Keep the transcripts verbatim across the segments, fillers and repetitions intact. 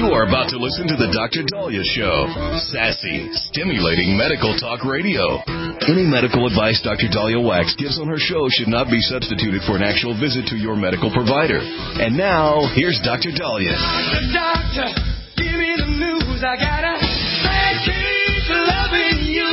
You are about to listen to the Doctor Daliah Show. Sassy, stimulating medical talk radio. Any medical advice Doctor Daliah Wax gives on her show should not be substituted for an actual visit to your medical provider. And now, here's Doctor Daliah. Doctor, give me the news. I gotta keep loving you.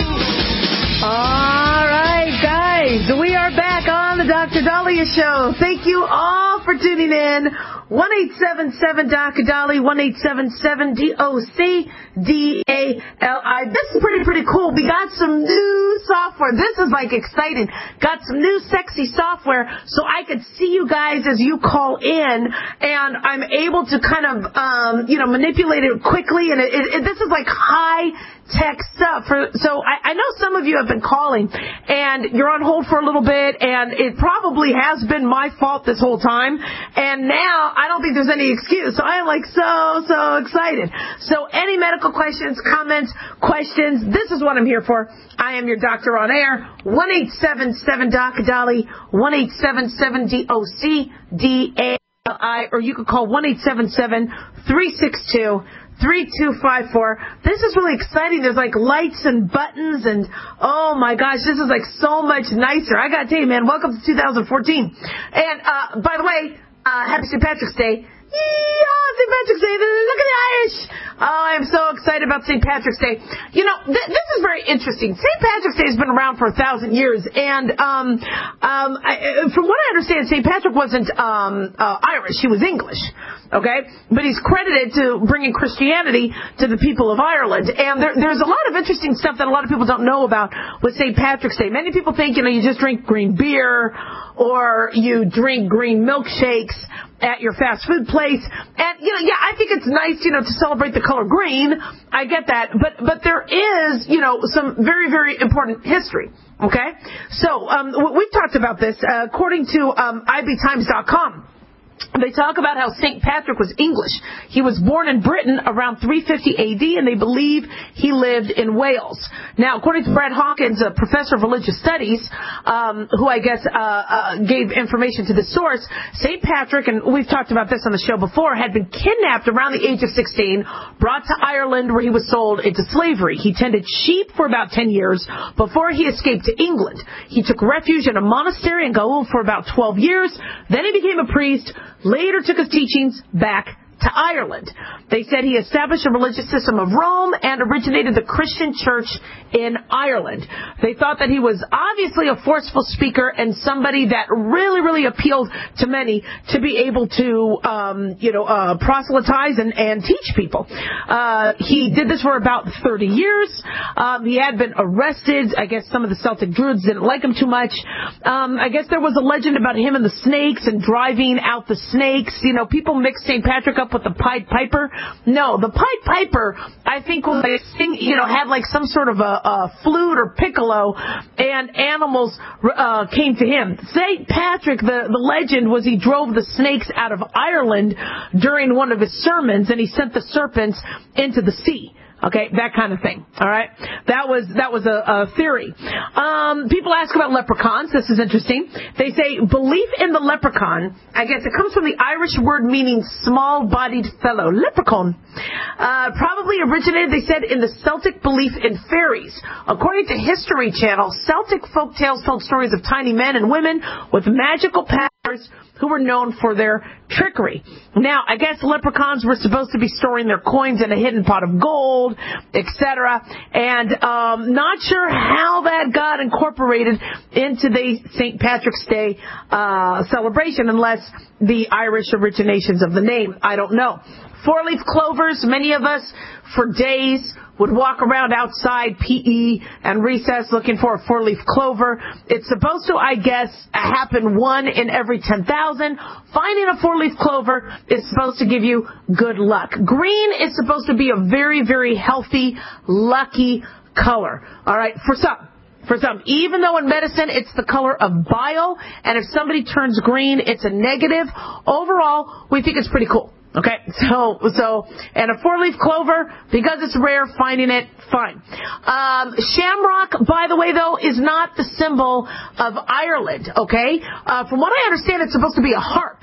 All right, guys, we are back on the Doctor Daliah Show. Thank you all for tuning in. one eight seven seven Doctor Daliah, one eight seven seven D O C D A L I. This is pretty, pretty cool. We got some new software. This is, like, exciting. Got some new sexy software so I could see you guys as you call in, and I'm able to kind of, um, you know, manipulate it quickly, and it, it, it, this is, like, high-tech stuff. For, so I, I know some of you have been calling, and you're on hold for a little bit, and it probably has been my fault this whole time, and now I don't think there's any excuse. So I am, like, so, so excited. So any medical questions, comments, questions, this is what I'm here for. I am your doctor on air. one eight seven seven Doctor Daliah, one eight seven seven D O C D A L I, or you could call one eight seven seven three six two three two five four. This is really exciting. There's like lights and buttons, and oh my gosh, this is like so much nicer. I gotta tell you, man, welcome to two thousand fourteen. And uh, by the way, uh, happy Saint Patrick's Day. Yeah, Saint Patrick's Day. Look at the Irish. Oh, I am so excited about Saint Patrick's Day. You know, th- this is very interesting. Saint Patrick's Day has been around for a thousand years, and um, um, I, from what I understand, Saint Patrick wasn't um, uh, Irish. He was English, okay? But he's credited to bringing Christianity to the people of Ireland. And there, there's a lot of interesting stuff that a lot of people don't know about with Saint Patrick's Day. Many people think, you know, you just drink green beer or you drink green milkshakes at your fast food place. And, you know, yeah, I think it's nice, you know, to celebrate the color green. I get that. But but there is, you know, some very, very important history. Okay? So um, we've talked about this. Uh, according to um, I B Times dot com, they talk about how Saint Patrick was English. He was born in Britain around three fifty A D, and they believe he lived in Wales. Now, according to Brad Hawkins, a professor of religious studies, um, who I guess uh, uh, gave information to the source, Saint Patrick, and we've talked about this on the show before, had been kidnapped around the age of sixteen, brought to Ireland where he was sold into slavery. He tended sheep for about ten years before he escaped to England. He took refuge in a monastery in Gaul for about twelve years. Then he became a priest, later took his teachings back to Ireland. They said he established a religious system of Rome and originated the Christian church in Ireland. They thought that he was obviously a forceful speaker and somebody that really, really appealed to many to be able to, um, you know, uh, proselytize and, and teach people. Uh, he did this for about thirty years. Um, he had been arrested. I guess some of the Celtic Druids didn't like him too much. Um, I guess there was a legend about him and the snakes and driving out the snakes. You know, people mix Saint Patrick up with the Pied Piper. No, the Pied Piper, I think, was like, you know, had like some sort of a, a flute or piccolo, and animals uh, came to him. Saint Patrick, the, the legend was he drove the snakes out of Ireland during one of his sermons, and he sent the serpents into the sea. Okay, that kind of thing. All right, that was that was a, a theory. Um, people ask about leprechauns. This is interesting. They say belief in the leprechaun. I guess it comes from the Irish word meaning small-bodied fellow. Leprechaun uh, probably originated, they said, in the Celtic belief in fairies. According to History Channel, Celtic folk tales told stories of tiny men and women with magical powers who were known for their trickery. Now, I guess leprechauns were supposed to be storing their coins in a hidden pot of gold, et cetera. And um, not sure how that got incorporated into the Saint Patrick's Day uh, celebration, unless the Irish originations of the name. I don't know. Four-leaf clovers, many of us for days would walk around outside P E and recess looking for a four-leaf clover. It's supposed to, I guess, happen one in every ten thousand. Finding a four-leaf clover is supposed to give you good luck. Green is supposed to be a very, very healthy, lucky color. All right, for some. For some, even though in medicine it's the color of bile, and if somebody turns green, it's a negative. Overall, we think it's pretty cool. Okay, so, so, and a four-leaf clover, because it's rare, finding it, fine. Um, shamrock, by the way, though, is not the symbol of Ireland, okay? Uh, from what I understand, it's supposed to be a harp.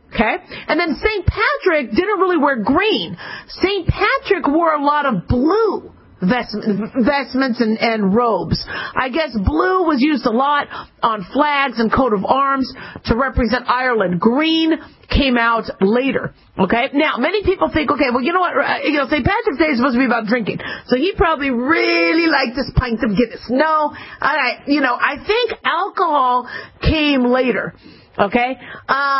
Okay? And then Saint Patrick didn't really wear green. Saint Patrick wore a lot of blue vestments and, and robes. I guess blue was used a lot on flags and coat of arms to represent Ireland. Green came out later. Okay? Now, many people think, okay, well, you know what? You know, Saint Patrick's Day is supposed to be about drinking. So he probably really liked this pint of Guinness. No, I, you know, I think alcohol came later. Okay? Um,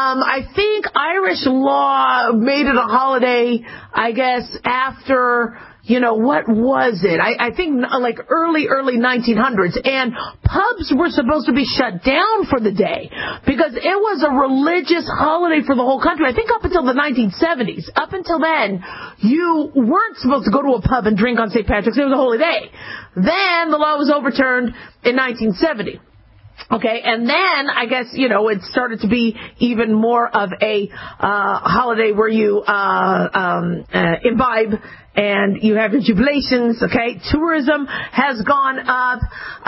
I think Irish law made it a holiday, I guess, after, you know, what was it? I, I think like early, early nineteen hundreds. And pubs were supposed to be shut down for the day because it was a religious holiday for the whole country. I think up until the nineteen seventies. Up until then, you weren't supposed to go to a pub and drink on Saint Patrick's Day. It was a holy day. Then the law was overturned in nineteen seventy. Okay, and then I guess, you know, it started to be even more of a uh holiday where you uh um uh, imbibe and you have your jubilations. Okay, tourism has gone up.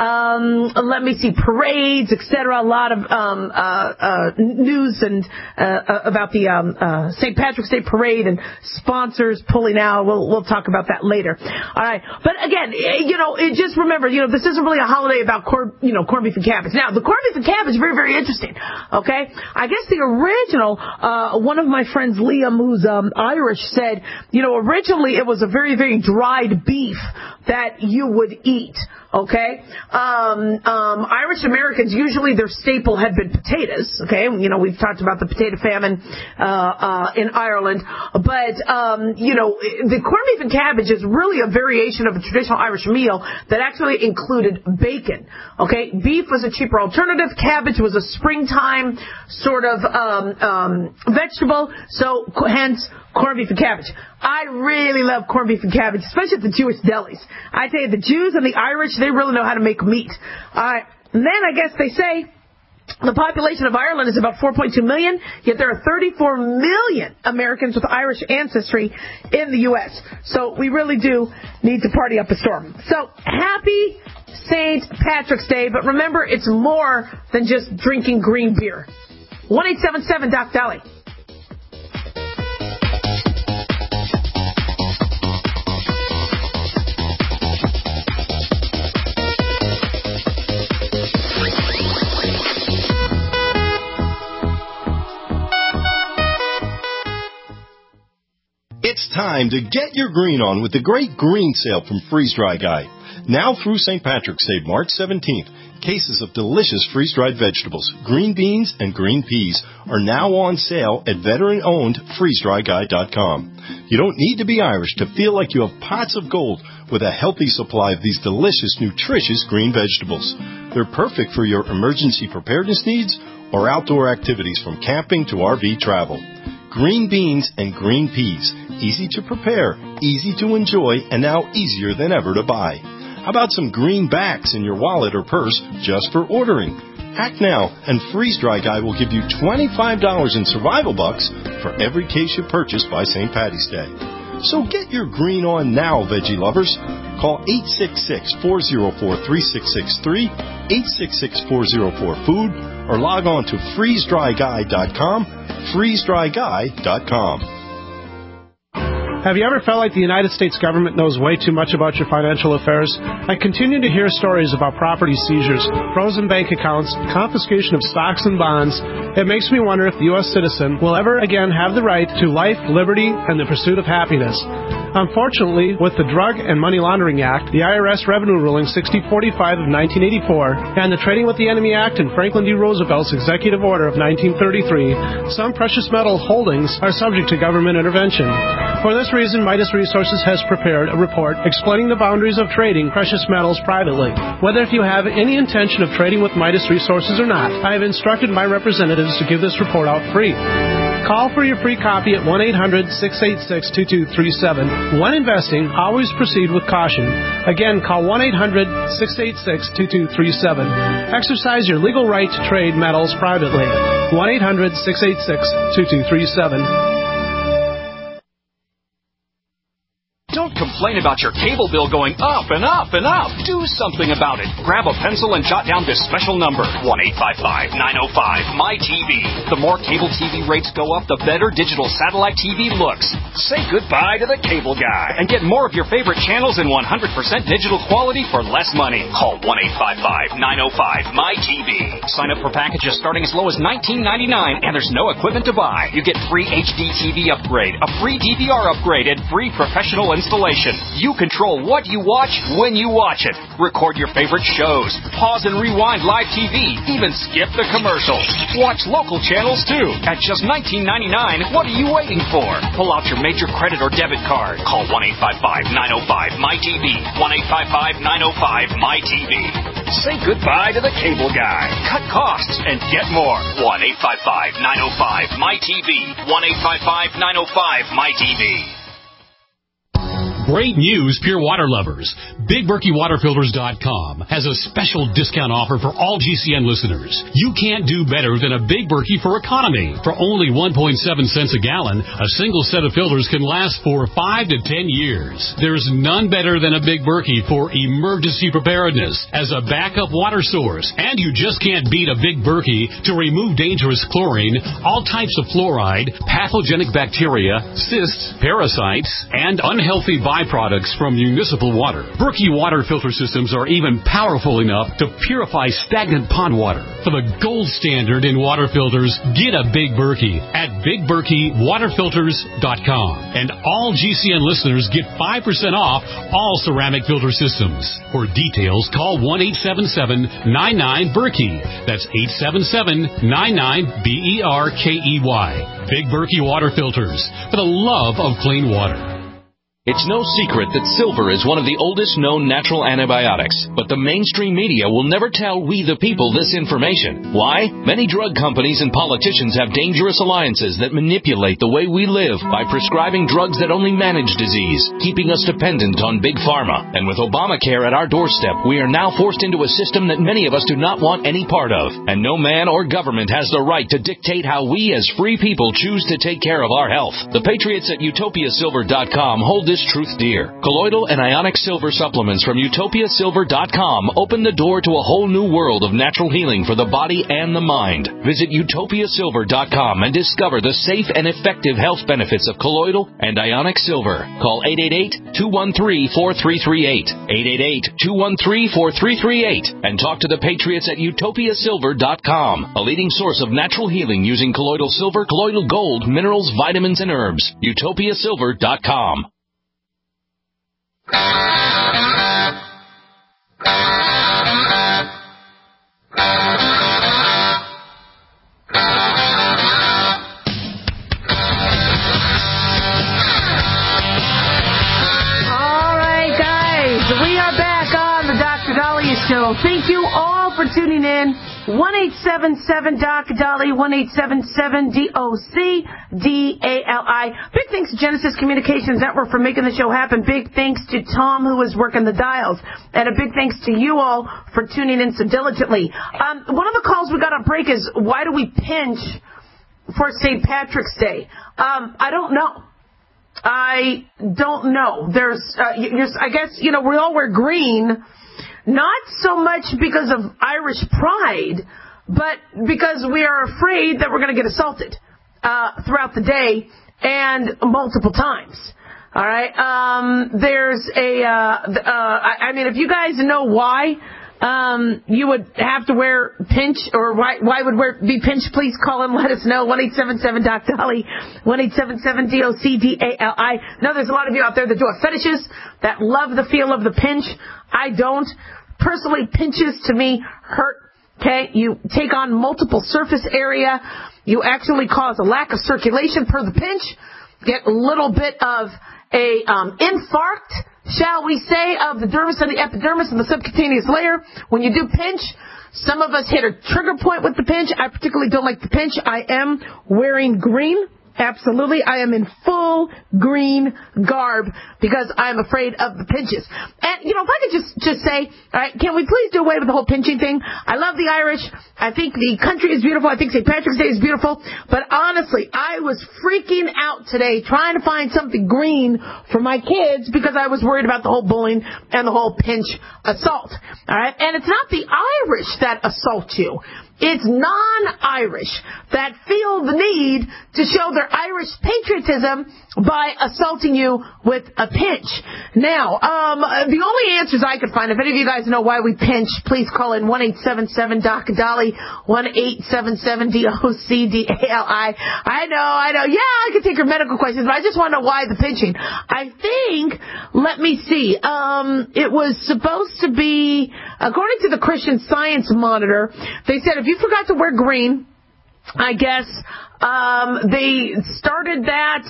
Um, let me see, parades, et cetera. A lot of um, uh, uh, news and uh, about the um, uh, Saint Patrick's Day parade and sponsors pulling out. We'll we'll talk about that later. All right, but again, you know, it, just remember, you know, this isn't really a holiday about corn, you know, corned beef and cabbage. Now, the corned beef and cabbage is very, very interesting. Okay, I guess the original, uh, one of my friends, Liam, who's um, Irish, said, you know, originally it was a very, very dried beef that you would eat. Okay, um, um, Irish Americans, usually their staple had been potatoes. Okay, you know, we've talked about the potato famine uh, uh, in Ireland, but um, you know, the corned beef and cabbage is really a variation of a traditional Irish meal that actually included bacon. Okay, beef was a cheaper alternative. Cabbage was a springtime sort of um, um, vegetable, so hence corned beef and cabbage. I really love corned beef and cabbage, especially at the Jewish delis. I tell you, the Jews and the Irish, they really know how to make meat. All right. And then I guess they say the population of Ireland is about four point two million, yet there are thirty-four million Americans with Irish ancestry in the U S So we really do need to party up a storm. So happy Saint Patrick's Day, but remember, it's more than just drinking green beer. one eight seven seven Doc Dolly. It's time to get your green on with the great green sale from Freeze Dry Guy. Now through Saint Patrick's Day, March seventeenth, cases of delicious freeze-dried vegetables, green beans, and green peas are now on sale at veteran-owned freeze dry guy dot com. You don't need to be Irish to feel like you have pots of gold with a healthy supply of these delicious, nutritious green vegetables. They're perfect for your emergency preparedness needs or outdoor activities from camping to R V travel. Green beans and green peas, easy to prepare, easy to enjoy, and now easier than ever to buy. How about some greenbacks in your wallet or purse just for ordering? Act now, and Freeze Dry Guy will give you twenty-five dollars in survival bucks for every case you purchase by Saint Patty's Day. So get your green on now, veggie lovers. Call eight six six, four zero four, three six six three, eight six six, four zero four, food, or log on to freeze dry guy dot com, freeze dry guy dot com. Have you ever felt like the United States government knows way too much about your financial affairs? I continue to hear stories about property seizures, frozen bank accounts, confiscation of stocks and bonds. It makes me wonder if the U S citizen will ever again have the right to life, liberty, and the pursuit of happiness. Unfortunately, with the Drug and Money Laundering Act, the I R S Revenue Ruling sixty forty-five of nineteen eighty-four, and the Trading with the Enemy Act and Franklin D. Roosevelt's Executive Order of nineteen thirty-three, some precious metal holdings are subject to government intervention. For this reason, Midas Resources has prepared a report explaining the boundaries of trading precious metals privately. Whether if you have any intention of trading with Midas Resources or not, I have instructed my representatives to give this report out free. Call for your free copy at one eight hundred, six eight six, two two three seven. When investing, always proceed with caution. Again, call one eight hundred, six eight six, two two three seven. Exercise your legal right to trade metals privately. one eight hundred, six eight six, two two three seven. Don't complain about your cable bill going up and up and up. Do something about it. Grab a pencil and jot down this special number, one eight five five, nine oh five, M Y T V. The more cable T V rates go up, the better digital satellite T V looks. Say goodbye to the cable guy and get more of your favorite channels in one hundred percent digital quality for less money. Call one eight five five, nine oh five, M Y T V. Sign up for packages starting as low as nineteen ninety-nine, and there's no equipment to buy. You get free H D T V upgrade, a free D V R upgrade, and free professional installation. You control what you watch when you watch it. Record your favorite shows. Pause and rewind live T V. Even skip the commercials. Watch local channels too. At just nineteen ninety-nine, what are you waiting for? Pull out your major credit or debit card. Call one eight five five, nine oh five, M Y T V. one eight five five, nine oh five, M Y T V. Say goodbye to the cable guy. Cut costs and get more. one eight five five, nine oh five, M Y T V. one eight five five, nine oh five, M Y T V. Great news, pure water lovers. Big Berkey Water Filters dot com has a special discount offer for all G C N listeners. You can't do better than a Big Berkey for economy. For only one point seven cents a gallon, a single set of filters can last for five to ten years. There's none better than a Big Berkey for emergency preparedness as a backup water source. And you just can't beat a Big Berkey to remove dangerous chlorine, all types of fluoride, pathogenic bacteria, cysts, parasites, and unhealthy byproducts from municipal water. Berkey water filter systems are even powerful enough to purify stagnant pond water. For the gold standard in water filters, get a Big Berkey at Big Berkey Water Filters dot com. And all G C N listeners get five percent off all ceramic filter systems. For details, call one eight seven seven, nine nine, Berkey. That's eight seven seven, nine nine, B E R K E Y. Big Berkey Water Filters, for the love of clean water. It's no secret that silver is one of the oldest known natural antibiotics, but the mainstream media will never tell we the people this information. Why? Many drug companies and politicians have dangerous alliances that manipulate the way we live by prescribing drugs that only manage disease, keeping us dependent on big pharma. And with Obamacare at our doorstep, we are now forced into a system that many of us do not want any part of. And no man or government has the right to dictate how we as free people choose to take care of our health. The Patriots at Utopia Silver dot com hold this truth dear. Colloidal and ionic silver supplements from Utopia Silver dot com open the door to a whole new world of natural healing for the body and the mind. Visit Utopia Silver dot com and discover the safe and effective health benefits of colloidal and ionic silver. Call eight eight eight, two one three, four three three eight, eight eight eight, two one three, four three three eight, and talk to the Patriots at Utopia Silver dot com, a leading source of natural healing using colloidal silver, colloidal gold, minerals, vitamins, and herbs. Utopia Silver dot com. All right, guys, we are back on the Doctor Dahlia Show. Thank you all for tuning in. one eight seven seven, D O C, Dolly, one eight seven seven, D O C, D A L I. Big thanks to Genesis Communications Network for making the show happen. Big thanks to Tom, who was working the dials. And a big thanks to you all for tuning in so diligently. Um, one of the calls we got on break is, why do we pinch for Saint Patrick's Day? Um, I don't know. I don't know. There's, uh, you're, I guess, you know, we all wear green. Not so much because of Irish pride, but because we are afraid that we're going to get assaulted uh, throughout the day and multiple times. All right. Um, there's a. Uh, uh, I, I mean, if you guys know why um, you would have to wear pinch, or why why would wear be pinched, please call and let us know. One eight seven seven Doc Dolly, one eight seven seven D O C D A L I. Now, there's a lot of you out there that do have fetishes that love the feel of the pinch. I don't. Personally, pinches to me hurt. Okay, you take on multiple surface area. You actually cause a lack of circulation per the pinch. Get a little bit of a um, infarct, shall we say, of the dermis and the epidermis and the subcutaneous layer. When you do pinch, some of us hit a trigger point with the pinch. I particularly don't like the pinch. I am wearing green Absolutely. I am in full green garb because I'm afraid of the pinches. And, you know, if I could just, just say, all right, can we please do away with the whole pinching thing? I love the Irish. I think the country is beautiful. I think Saint Patrick's Day is beautiful. But honestly, I was freaking out today trying to find something green for my kids because I was worried about the whole bullying and the whole pinch assault. All right. And it's not the Irish that assault you. It's non-Irish that feel the need to show their Irish patriotism by assaulting you with a pinch. Now, um, the only answers I could find, if any of you guys know why we pinch, please call in one eight seven seven D O C D A L I, one eight seven seven D O C D A L I. I know, I know. Yeah, I could take your medical questions, but I just want to know why the pinching. I think, let me see, um, it was supposed to be, according to the Christian Science Monitor, they said if you forgot to wear green, I guess, um, they started that,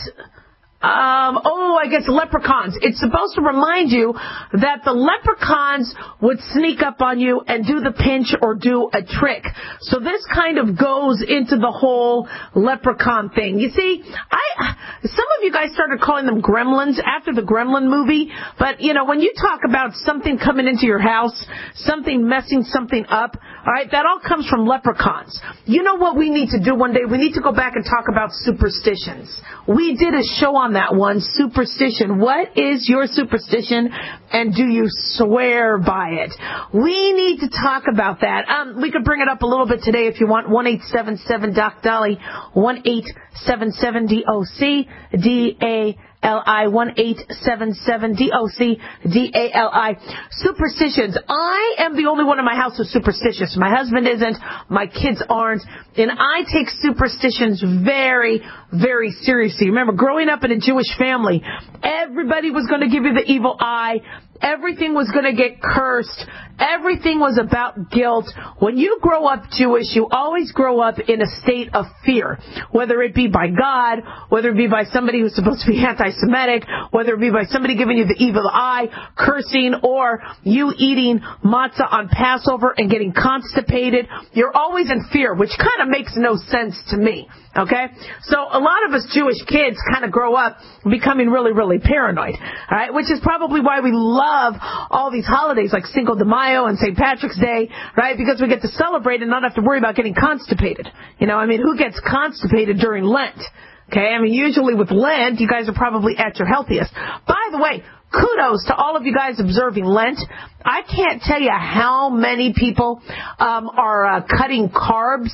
um, oh, I guess leprechauns. It's supposed to remind you that the leprechauns would sneak up on you and do the pinch or do a trick. So this kind of goes into the whole leprechaun thing. You see, I, some of you guys started calling them gremlins after the Gremlin movie, but you know, when you talk about something coming into your house, something messing something up, all right, that all comes from leprechauns. You know what we need to do one day? We need to go back and talk about superstitions. We did a show on that one, superstition. What is your superstition, and do you swear by it? We need to talk about that. Um, we could bring it up a little bit today if you want. one eight seven seven D O C D A L I, one eight seven seven D O C D A L I, one eight seven seven D O C D A L I. Superstitions. I am the only one in my house who's superstitious. My husband isn't. My kids aren't. And I take superstitions very, very seriously. Remember, growing up in a Jewish family, everybody was going to give you the evil eye. Everything was going to get cursed. Everything was about guilt. When you grow up Jewish, you always grow up in a state of fear, whether it be by God, whether it be by somebody who's supposed to be anti-Semitic, whether it be by somebody giving you the evil eye, cursing, or you eating matzah on Passover and getting constipated. You're always in fear, which kind of makes no sense to me. Okay? So a lot of us Jewish kids kind of grow up becoming really, really paranoid. All right? Which is probably why we love all these holidays like Cinco de Mayo and Saint Patrick's Day, right? Because we get to celebrate and not have to worry about getting constipated. You know, I mean, who gets constipated during Lent? Okay? I mean, usually with Lent, you guys are probably at your healthiest. By the way, kudos to all of you guys observing Lent. I can't tell you how many people um, are uh, cutting carbs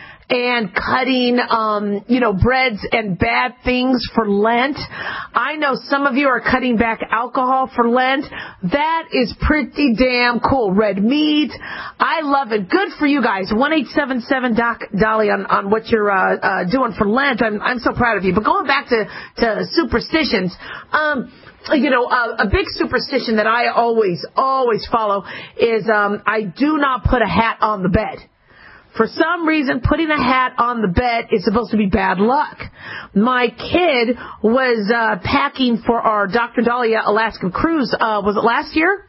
and cutting, um, you know, breads and bad things for Lent. I know some of you are cutting back alcohol for Lent. That is pretty damn cool. Red meat. I love it. Good for you guys. one eight seven seven D O C D A L I on, on what you're uh, uh, doing for Lent. I'm, I'm so proud of you. But going back to, to superstitions, um, you know, uh, a big superstition that I always, always follow is um, I do not put a hat on the bed. For some reason, putting a hat on the bed is supposed to be bad luck. My kid was uh, packing for our Doctor Dahlia Alaskan cruise. Uh, was it last year?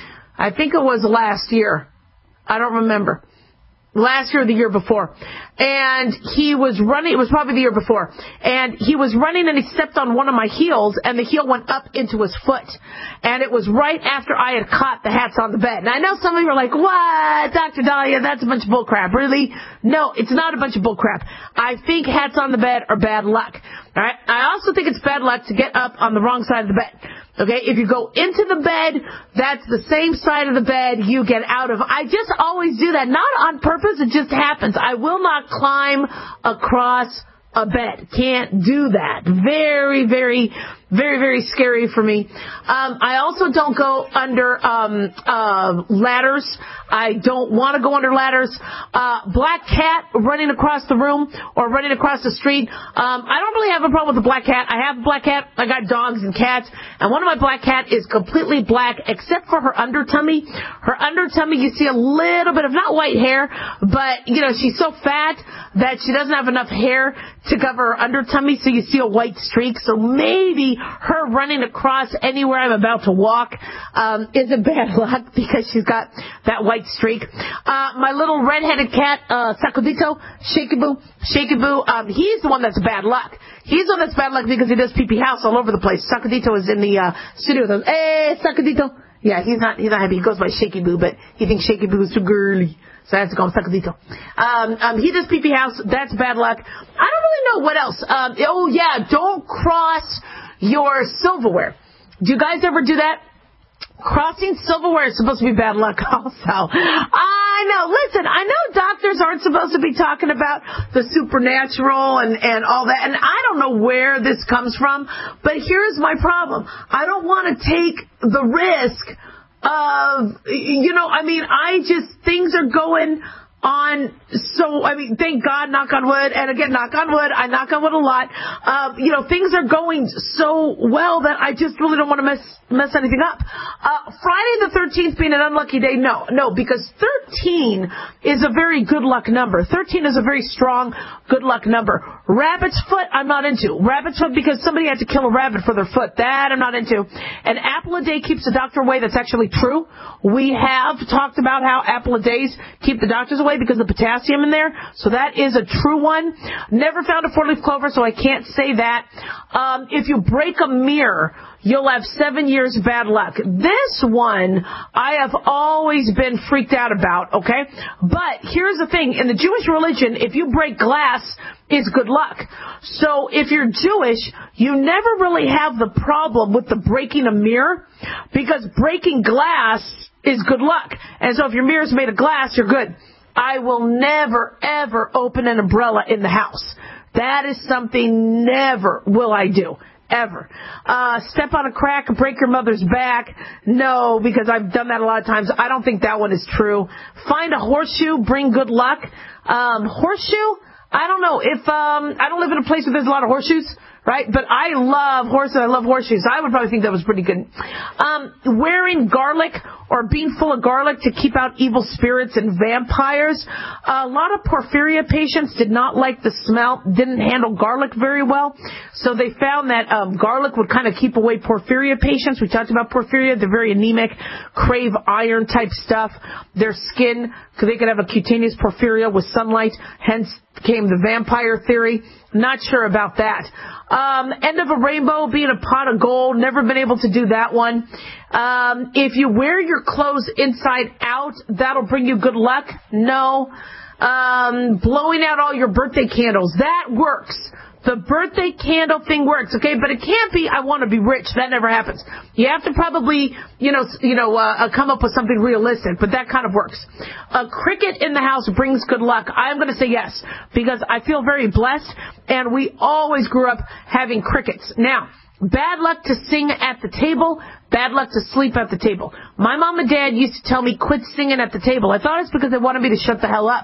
I think it was last year. I don't remember. Last year or the year before. And he was running, it was probably the year before. And he was running and he stepped on one of my heels and the heel went up into his foot. And it was right after I had caught the hats on the bed. And I know some of you are like, what, Doctor Dahlia, that's a bunch of bullcrap. Really? No, it's not a bunch of bullcrap. I think hats on the bed are bad luck. All right? I also think it's bad luck to get up on the wrong side of the bed. Okay, if you go into the bed, that's the same side of the bed you get out of. I just always do that. Not on purpose, it just happens. I will not climb across a bed. Can't do that. Very, very, very, very scary for me. Um, I also don't go under um, uh, ladders. I don't want to go under ladders. Uh, black cat running across the room or running across the street. Um, I don't really have a problem with the black cat. I have a black cat. I got dogs and cats. And one of my black cat is completely black except for her under tummy. Her under tummy, you see a little bit of, not white hair, but, you know, she's so fat that she doesn't have enough hair to cover her under tummy, so you see a white streak. So maybe her running across anywhere I'm about to walk um, isn't bad luck because she's got that white streak. Uh, my little redheaded cat, uh, Sacudito, Shaky Boo, Shaky Boo, um, he's the one that's bad luck. He's the one that's bad luck because he does pee-pee house all over the place. Sacudito is in the uh, studio with us. Hey, Sacudito. Yeah, he's not, he's not happy. He goes by Shaky Boo, but he thinks Shaky Boo is too girly. So I have to call him Sacudito. Um, um, he does pee-pee house. That's bad luck. I don't really know what else. Um, oh, yeah, don't cross your silverware. Do you guys ever do that? Crossing silverware is supposed to be bad luck also. I know. Listen, I know doctors aren't supposed to be talking about the supernatural and, and all that, and I don't know where this comes from, but here's my problem. I don't want to take the risk of, you know, I mean, I just, things are going on, so, I mean, thank God, knock on wood, and again, knock on wood, I knock on wood a lot, uh, you know, things are going so well that I just really don't want to mess, mess anything up. Uh, Friday the thirteenth being an unlucky day, no, no, because thirteen is a very good luck number. thirteen is a very strong good luck number. Rabbit's foot, I'm not into. Rabbit's foot because somebody had to kill a rabbit for their foot. That I'm not into. An apple a day keeps the doctor away. That's actually true. We have talked about how apple a days keep the doctors away because of the potassium in there. So that is a true one. Never found a four-leaf clover, so I can't say that. Um, if you break a mirror, you'll have seven years bad luck. This one I have always been freaked out about, okay? But here's the thing. In the Jewish religion, if you break glass, it's good luck. So if you're Jewish, you never really have the problem with the breaking a mirror because breaking glass is good luck. And so if your mirror's made of glass, you're good. I will never, ever open an umbrella in the house. That is something never will I do. Ever. Uh, step on a crack and break your mother's back. No, because I've done that a lot of times. I don't think that one is true. Find a horseshoe, bring good luck. Um, horseshoe? I don't know. If, um, I don't live in a place where there's a lot of horseshoes, right? But I love horses. I love horseshoes. I would probably think that was pretty good. Um, wearing garlic or being full of garlic to keep out evil spirits and vampires. A lot of porphyria patients did not like the smell, didn't handle garlic very well. So they found that um, garlic would kind of keep away porphyria patients. We talked about porphyria. They're very anemic, crave iron type stuff. Their skin, they could have a cutaneous porphyria with sunlight, hence came the vampire theory. Not sure about that. Um, end of a rainbow, being a pot of gold. Never been able to do that one. Um, if you wear your clothes inside out, that'll bring you good luck. No. Um, blowing out all your birthday candles. That works. The birthday candle thing works, okay? But it can't be, I want to be rich. That never happens. You have to probably, you know, you know, uh, come up with something realistic, but that kind of works. A cricket in the house brings good luck. I'm going to say yes, because I feel very blessed, and we always grew up having crickets. Now, bad luck to sing at the table, bad luck to sleep at the table. My mom and dad used to tell me, quit singing at the table. I thought it's because they wanted me to shut the hell up.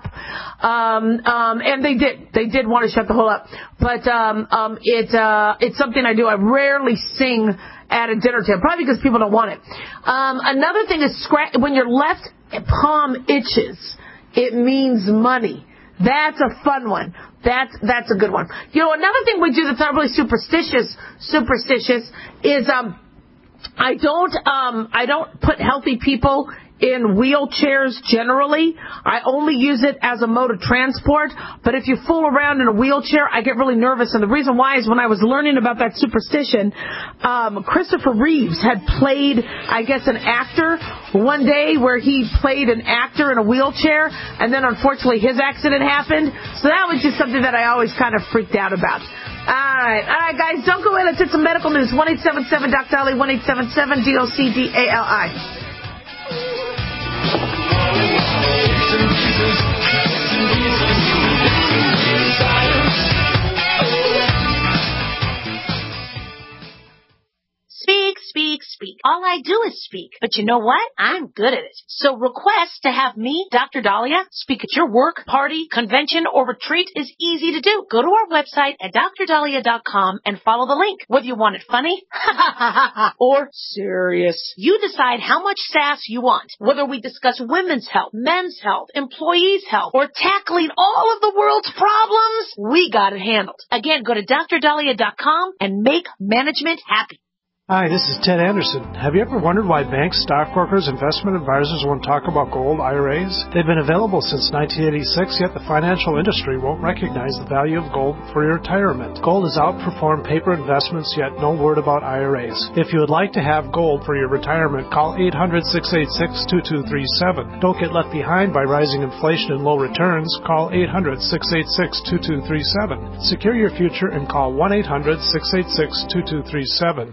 Um, um, and they did. They did want to shut the hell up. But um, um, it, uh, it's something I do. I rarely sing at a dinner table, probably because people don't want it. Um, another thing is scratch, when your left palm itches, it means money. That's a fun one. That's, that's a good one. You know, another thing we do that's not really superstitious, superstitious is, um, I don't, um, I don't put healthy people in wheelchairs generally. I only use it as a mode of transport. But if you fool around in a wheelchair, I get really nervous. And the reason why is when I was learning about that superstition, um, Christopher Reeves had played, I guess, an actor one day where he played an actor in a wheelchair. And then unfortunately his accident happened. So that was just something that I always kind of freaked out about. All right. All right, guys, don't go away. Let's hit some medical news. one eight seven seven D O C D A L I, one eight seven seven D O C D A L I. Speak, speak. speak, speak. All I do is speak. But you know what? I'm good at it. So request to have me, Doctor Dahlia, speak at your work, party, convention, or retreat is easy to do. Go to our website at d r dahlia dot com and follow the link. Whether you want it funny or serious, you decide how much sass you want. Whether we discuss women's health, men's health, employees' health, or tackling all of the world's problems, we got it handled. Again, go to d r dahlia dot com and make management happy. Hi, this is Ted Anderson. Have you ever wondered why banks, stockbrokers, investment advisors won't talk about gold I R As? They've been available since nineteen eighty-six, yet the financial industry won't recognize the value of gold for your retirement. Gold has outperformed paper investments, yet no word about I R As. If you would like to have gold for your retirement, call eight hundred, six eight six, two two three seven. Don't get left behind by rising inflation and low returns. Call eight hundred, six eight six, two two three seven. Secure your future and call one eight hundred, six eight six, two two three seven.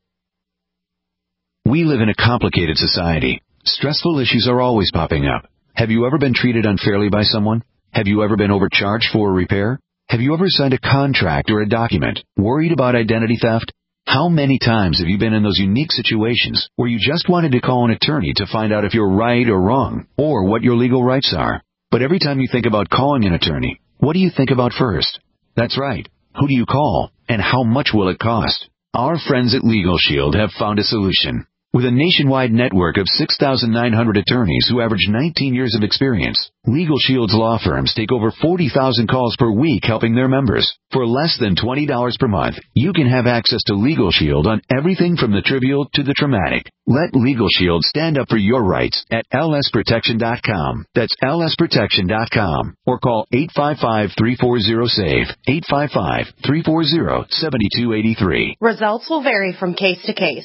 We live in a complicated society. Stressful issues are always popping up. Have you ever been treated unfairly by someone? Have you ever been overcharged for a repair? Have you ever signed a contract or a document worried about identity theft? How many times have you been in those unique situations where you just wanted to call an attorney to find out if you're right or wrong, or what your legal rights are? But every time you think about calling an attorney, what do you think about first? That's right. Who do you call, and how much will it cost? Our friends at Legal Shield have found a solution. With a nationwide network of six thousand nine hundred attorneys who average nineteen years of experience, Legal Shield's law firms take over forty thousand calls per week helping their members. For less than twenty dollars per month, you can have access to Legal Shield on everything from the trivial to the traumatic. Let Legal Shield stand up for your rights at L S protection dot com. That's L S protection dot com. Or call eight five five, three four zero, S A V E, eight five five, three four zero, seven two eight three. Results will vary from case to case.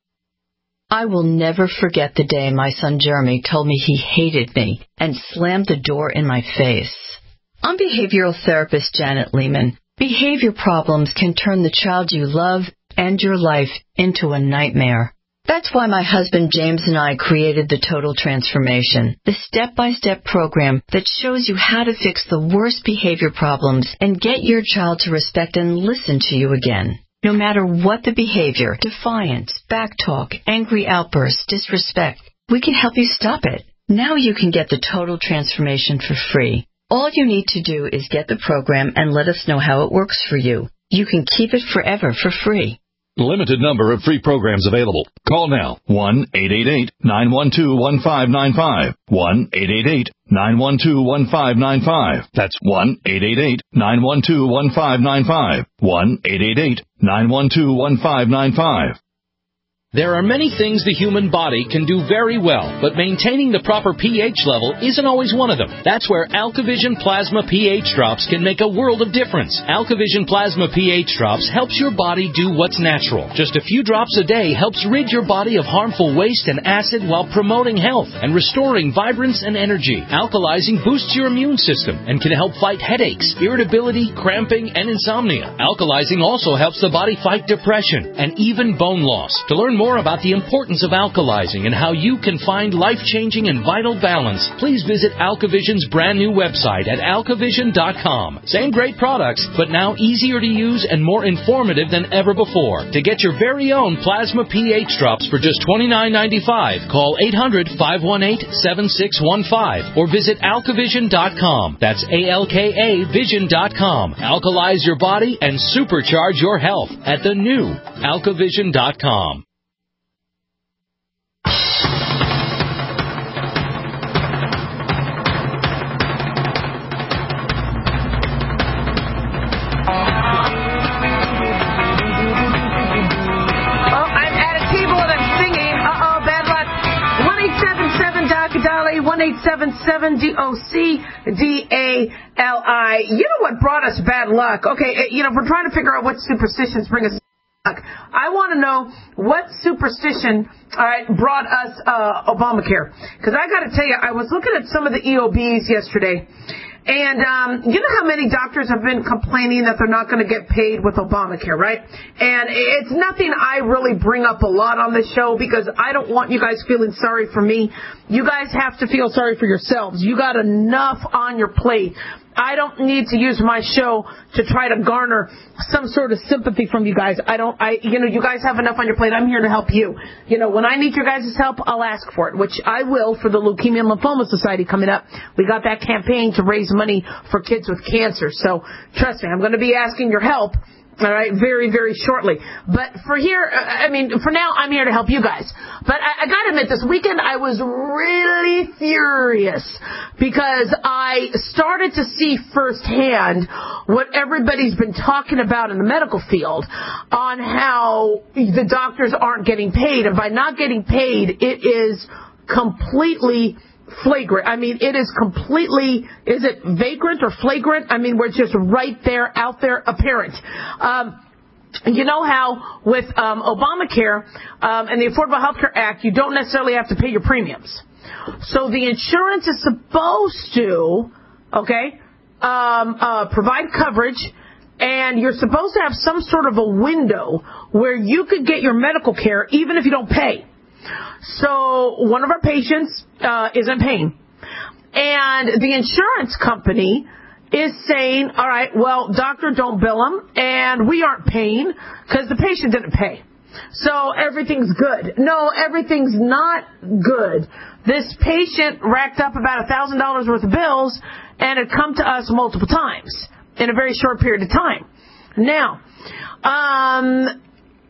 I will never forget the day my son Jeremy told me he hated me and slammed the door in my face. I'm behavioral therapist Janet Lehman. Behavior problems can turn the child you love and your life into a nightmare. That's why my husband James and I created the Total Transformation, the step-by-step program that shows you how to fix the worst behavior problems and get your child to respect and listen to you again. No matter what the behavior, defiance, backtalk, angry outbursts, disrespect, we can help you stop it. Now you can get the Total Transformation for free. All you need to do is get the program and let us know how it works for you. You can keep it forever for free. Limited number of free programs available. Call now. one eight eight eight, nine one two, one five nine five. one eight eight eight, nine one two, one five nine five. That's one eight eight eight, nine one two, one five nine five. one eight eight eight, nine one two, one five nine five. There are many things the human body can do very well, but maintaining the proper pH level isn't always one of them. That's where AlkaVision Plasma pH Drops can make a world of difference. AlkaVision Plasma pH Drops helps your body do what's natural. Just a few drops a day helps rid your body of harmful waste and acid while promoting health and restoring vibrance and energy. Alkalizing boosts your immune system and can help fight headaches, irritability, cramping, and insomnia. Alkalizing also helps the body fight depression and even bone loss. To learn more about the importance of alkalizing and how you can find life-changing and vital balance, please visit AlkaVision's brand new website at alkavision dot com. Same great products, but now easier to use and more informative than ever before. To get your very own Plasma pH Drops for just twenty-nine ninety-five, call eight hundred, five one eight, seven six one five or visit alkavision dot com. That's A L K A vision dot com. Alkalize your body and supercharge your health at the new alkavision dot com. one eight seven seven D O C D A L I. You know what brought us bad luck? Okay, you know, we're trying to figure out what superstitions bring us luck. I want to know what superstition, all right, brought us uh, Obamacare. Because I got to tell you, I was looking at some of the E O Bs yesterday. And um, you know how many doctors have been complaining that they're not going to get paid with Obamacare, right? And it's nothing I really bring up a lot on this show because I don't want you guys feeling sorry for me. You guys have to feel sorry for yourselves. You got enough on your plate. I don't need to use my show to try to garner some sort of sympathy from you guys. I don't, I, you know, you guys have enough on your plate. I'm here to help you. You know, when I need your guys' help, I'll ask for it, which I will for the Leukemia and Lymphoma Society coming up. We got that campaign to raise money for kids with cancer. So trust me, I'm going to be asking your help. All right, very, very shortly. But for here, I mean, for now, I'm here to help you guys. But I, I got to admit, this weekend I was really furious because I started to see firsthand what everybody's been talking about in the medical field on how the doctors aren't getting paid. And by not getting paid, it is completely flagrant. I mean, it is completely, is it vagrant or flagrant? I mean, we're just right there, out there, apparent. Um, you know how with um, Obamacare um, and the Affordable Health Care Act, you don't necessarily have to pay your premiums. So the insurance is supposed to, okay, um, uh, provide coverage, and you're supposed to have some sort of a window where you could get your medical care even if you don't pay. So one of our patients uh, is in pain, and the insurance company is saying, all right, well, doctor, don't bill him, and we aren't paying because the patient didn't pay. So everything's good. No, everything's not good. This patient racked up about one thousand dollars worth of bills and had come to us multiple times in a very short period of time. Now, um...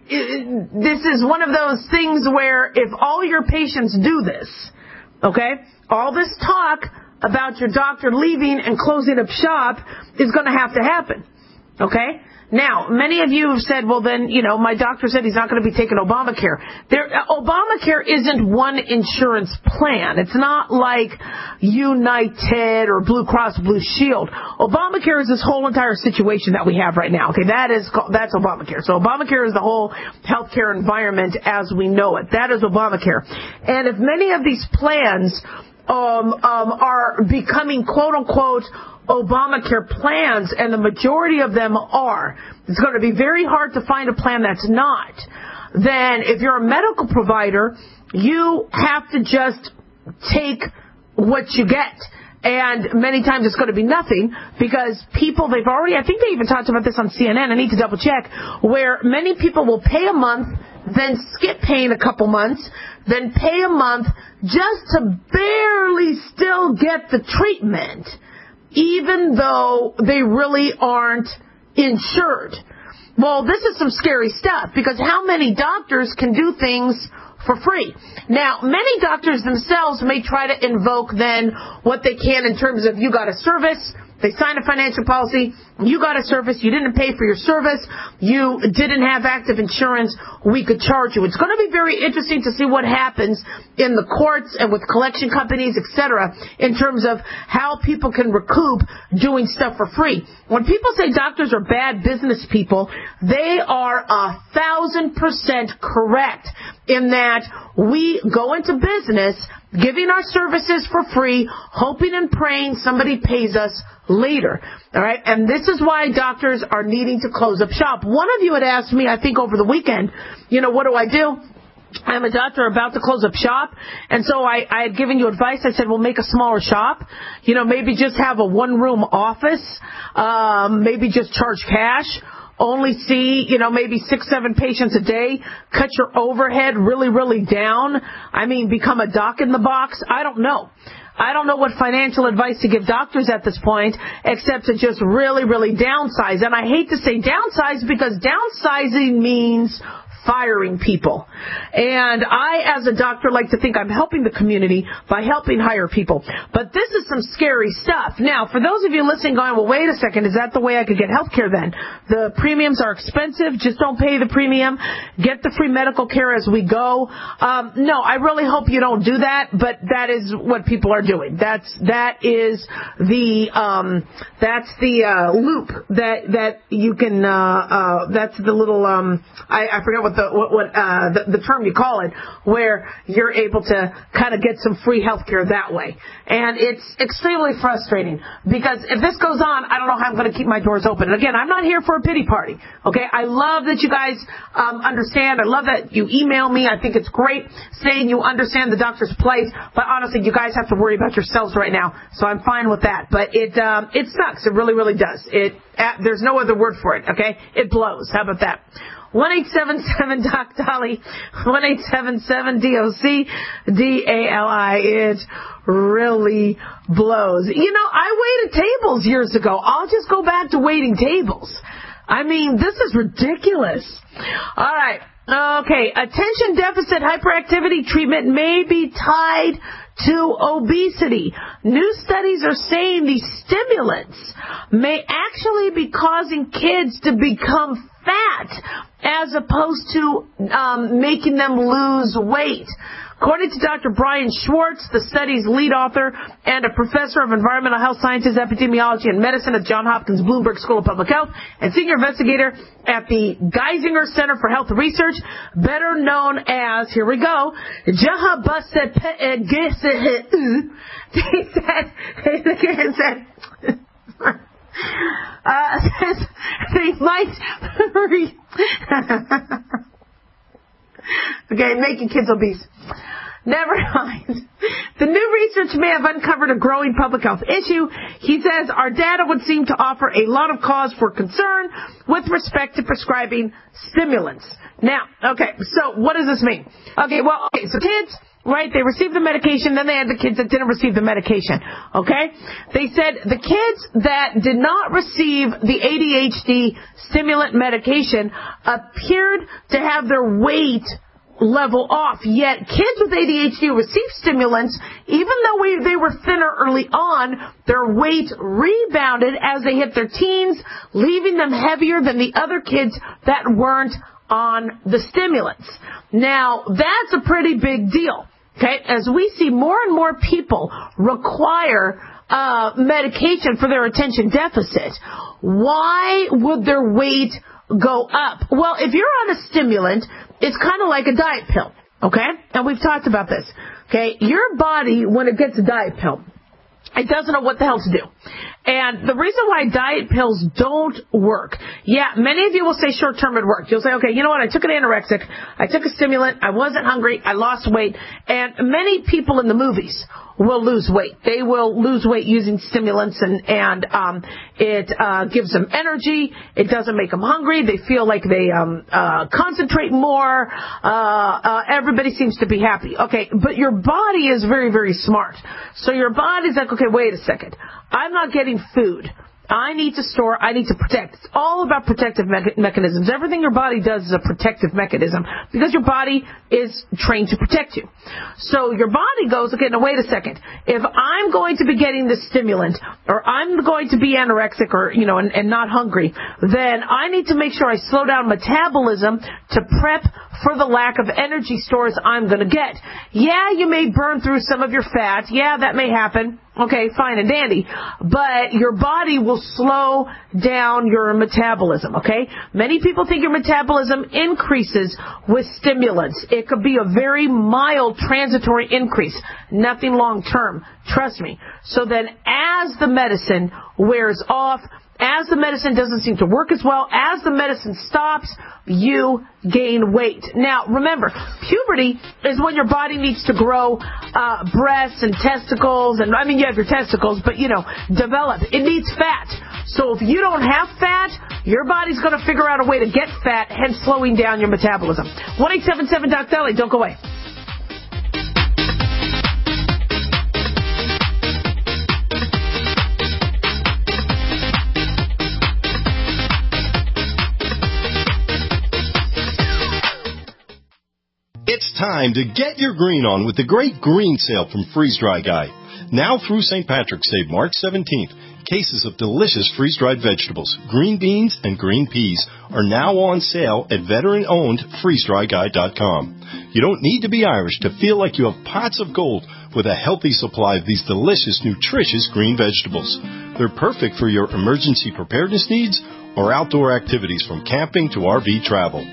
this is one of those things where if all your patients do this, okay, all this talk about your doctor leaving and closing up shop is going to have to happen, okay? Now, many of you have said, well, then, you know, my doctor said he's not going to be taking Obamacare. There, Obamacare isn't one insurance plan. It's not like United or Blue Cross Blue Shield. Obamacare is this whole entire situation that we have right now. Okay, that is that's Obamacare. So Obamacare is the whole healthcare environment as we know it. That is Obamacare. And if many of these plans um, um, are becoming quote unquote Obamacare plans, and the majority of them are, it's going to be very hard to find a plan that's not. Then if you're a medical provider, you have to just take what you get. And many times it's going to be nothing because people, they've already, I think they even talked about this on C N N, I need to double check, where many people will pay a month, then skip paying a couple months, then pay a month just to barely still get the treatment, even though they really aren't insured. Well, this is some scary stuff because how many doctors can do things for free? Now, many doctors themselves may try to invoke then what they can in terms of you got a service, they signed a financial policy, you got a service, you didn't pay for your service, you didn't have active insurance, we could charge you. It's going to be very interesting to see what happens in the courts and with collection companies, et cetera, in terms of how people can recoup doing stuff for free. When people say doctors are bad business people, they are a thousand percent correct in that we go into business giving our services for free, hoping and praying somebody pays us later. All right? And this is why doctors are needing to close up shop. One of you had asked me, I think over the weekend, you know, what do I do? I'm a doctor about to close up shop. And so I, I had given you advice. I said, well, make a smaller shop. You know, maybe just have a one-room office. Um, maybe just charge cash. Only see, you know, maybe six, seven patients a day, cut your overhead really, really down. I mean, become a doc in the box. I don't know. I don't know what financial advice to give doctors at this point, except to just really, really downsize. And I hate to say downsize because downsizing means firing people. And I, as a doctor, like to think I'm helping the community by helping hire people. But this is some scary stuff. Now, for those of you listening going, well, wait a second, is that the way I could get health care then? The premiums are expensive. Just don't pay the premium. Get the free medical care as we go. Um, no, I really hope you don't do that, but that is what people are doing. That's, that is the, um, that's the, uh, loop that, that you can, uh, uh, that's the little, um, I, I forgot what what the what, what uh, the, the term you call it, where you're able to kind of get some free health care that way. And it's extremely frustrating because if this goes on, I don't know how I'm going to keep my doors open. And again, I'm not here for a pity party. Okay, I love that you guys um, understand. I love that you email me. I think it's great saying you understand the doctor's plight. But honestly, you guys have to worry about yourselves right now, so I'm fine with that. But it um, it sucks. It really, really does. It uh, there's no other word for it. Okay, it blows. How about that? one eight seven seven Doc Dolly, one eight seven seven D O C D A L I. It really blows. You know, I waited tables years ago. I'll just go back to waiting tables. I mean, this is ridiculous. All right. Okay. Attention deficit hyperactivity treatment may be tied to obesity. New studies are saying these stimulants may actually be causing kids to become fat as opposed to um, making them lose weight. According to Doctor Brian Schwartz, the study's lead author and a professor of environmental health sciences, epidemiology, and medicine at Johns Hopkins Bloomberg School of Public Health, and senior investigator at the Geisinger Center for Health Research, better known as, here we go, Jaha Basset He said, he said, uh, they might re- okay, making kids obese. Never mind. The new research may have uncovered a growing public health issue. He says our data would seem to offer a lot of cause for concern with respect to prescribing stimulants. Now, okay, so what does this mean? Okay, well, okay, so kids, right, they received the medication, then they had the kids that didn't receive the medication, okay? They said the kids that did not receive the A D H D stimulant medication appeared to have their weight level off, yet kids with A D H D who received stimulants, even though we, they were thinner early on, their weight rebounded as they hit their teens, leaving them heavier than the other kids that weren't on the stimulants. Now, that's a pretty big deal. Okay, as we see more and more people require uh, medication for their attention deficit, why would their weight go up? Well, if you're on a stimulant, it's kind of like a diet pill, okay? And we've talked about this, okay? Your body, when it gets a diet pill, it doesn't know what the hell to do. And the reason why diet pills don't work, yeah, many of you will say short-term it worked. You'll say, okay, you know what, I took an anorexic, I took a stimulant, I wasn't hungry, I lost weight. And many people in the movies will lose weight. They will lose weight using stimulants, and, and um, it uh, gives them energy. It doesn't make them hungry. They feel like they um, uh, concentrate more. Uh, uh, everybody seems to be happy. Okay, but your body is very, very smart. So your body's like, okay, wait a second. I'm not getting food. I need to store, I need to protect. It's all about protective me- mechanisms. Everything your body does is a protective mechanism because your body is trained to protect you. So your body goes, okay, now wait a second. If I'm going to be getting this stimulant, or I'm going to be anorexic, or, you know, and, and not hungry, then I need to make sure I slow down metabolism to prep for the lack of energy stores I'm going to get. Yeah, you may burn through some of your fat. Yeah, that may happen. Okay, fine and dandy. But your body will slow down your metabolism, okay? Many people think your metabolism increases with stimulants. It could be a very mild transitory increase, nothing long term. Trust me. So then as the medicine wears off, as the medicine doesn't seem to work as well, as the medicine stops, you gain weight. Now, remember, puberty is when your body needs to grow uh, breasts and testicles, and I mean, you have your testicles, but, you know, develop. It needs fat. So if you don't have fat, your body's going to figure out a way to get fat, hence slowing down your metabolism. one eight seven seven Doc Dolly, don't go away. It's time to get your green on with the great green sale from Freeze Dry Guy. Now through Saint Patrick's Day, March seventeenth, cases of delicious freeze-dried vegetables, green beans, and green peas are now on sale at veteran-owned freeze dry guy dot com. You don't need to be Irish to feel like you have pots of gold with a healthy supply of these delicious, nutritious green vegetables. They're perfect for your emergency preparedness needs or outdoor activities from camping to R V travel.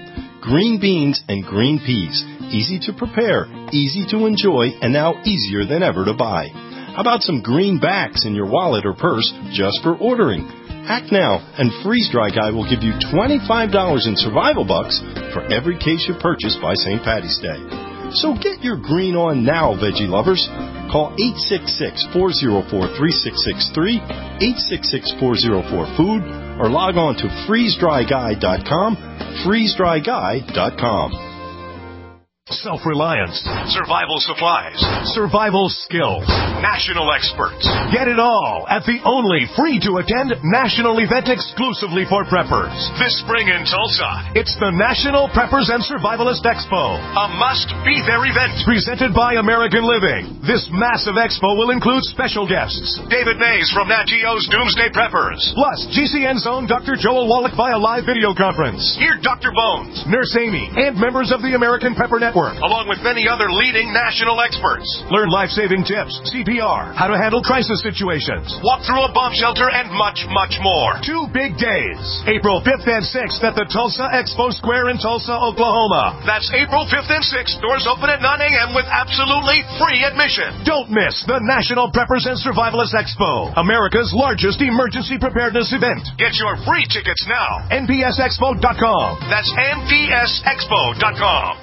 green beans and green peas. Easy to prepare, easy to enjoy, and now easier than ever to buy. How about some greenbacks in your wallet or purse just for ordering? Act now, and Freeze Dry Guy will give you twenty-five dollars in survival bucks for every case you purchase by Saint Patty's Day. So get your green on now, veggie lovers. Call eight six six, four oh four, three six six three, eight six six, four oh four, food, or log on to freeze dry guy dot com, freeze dry guy dot com. Self-reliance, survival supplies, survival skills, national experts. Get it all at the only free-to-attend national event exclusively for preppers. This spring in Tulsa, it's the National Preppers and Survivalist Expo, a must-be-there event presented by American Living. This massive expo will include special guests, David Mays from Nat Geo's Doomsday Preppers, plus G C N's own Doctor Joel Wallach via live video conference. Hear Doctor Bones, Nurse Amy, and members of the American Prepper Network, along with many other leading national experts. Learn life-saving tips, C P R, how to handle crisis situations, walk through a bomb shelter, and much, much more. Two big days, April fifth and sixth at the Tulsa Expo Square in Tulsa, Oklahoma. That's April fifth and sixth. Doors open at nine a.m. with absolutely free admission. Don't miss the National Preppers and Survivalists Expo, America's largest emergency preparedness event. Get your free tickets now. N P S expo dot com. That's N P S expo dot com.